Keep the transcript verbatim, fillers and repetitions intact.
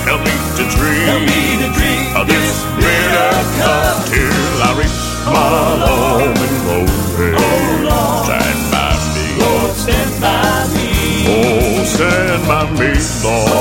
Help me to drink, Help me to drink of this bitter cup till I reach my home in glory. Oh Lord, Stand by me, Lord, stand by me. oh, stand by me, Lord.